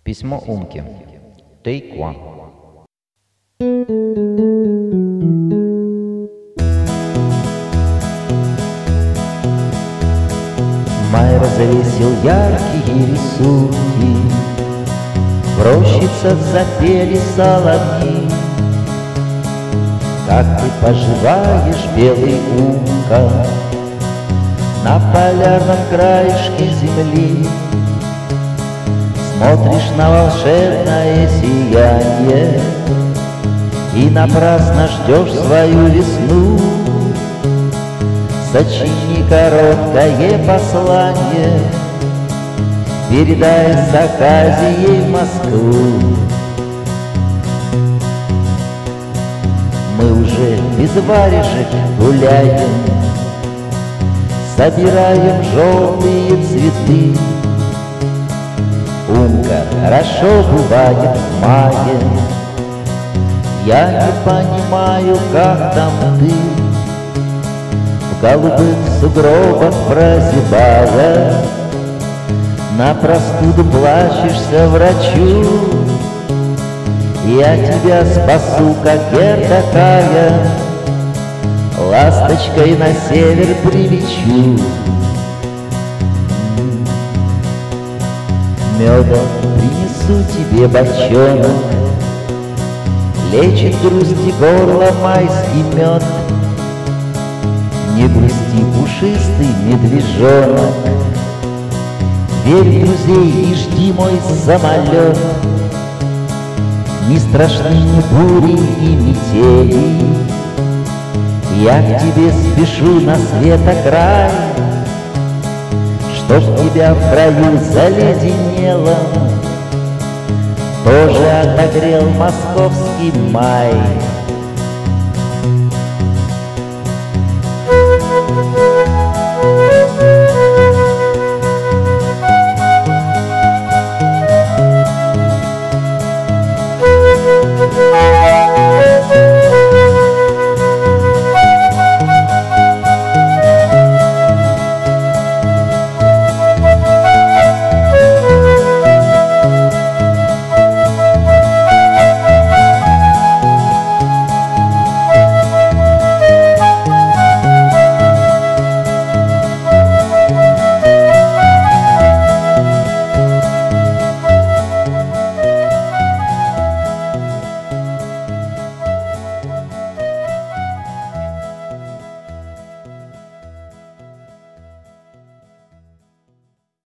Письмо Умки. Take one. Май развесил яркие рисунки, в рощицах запели соловьи. Как ты поживаешь, белый умка, на полярном краешке земли? Смотришь на волшебное сияние и напрасно ждешь свою весну. Сочини короткое послание, передай с Аказией в Москву. Мы уже без варежек гуляем, собираем желтые цветы. Умка, хорошо бывает в мае, я не понимаю, как там ты. В голубых сугробах прозябая, на простуду плачешься врачу. Я тебя спасу, как такая, ласточкой на север прилечу. Меда принесу тебе бочонок, лечит грусти горло майский мед. Не грусти, пушистый медвежонок, верь в друзей и жди мой самолет. Не страшны ни бури и метели, я к тебе спешу на светокрай, чтоб тебя в краю заледенело тоже отогрел московский май.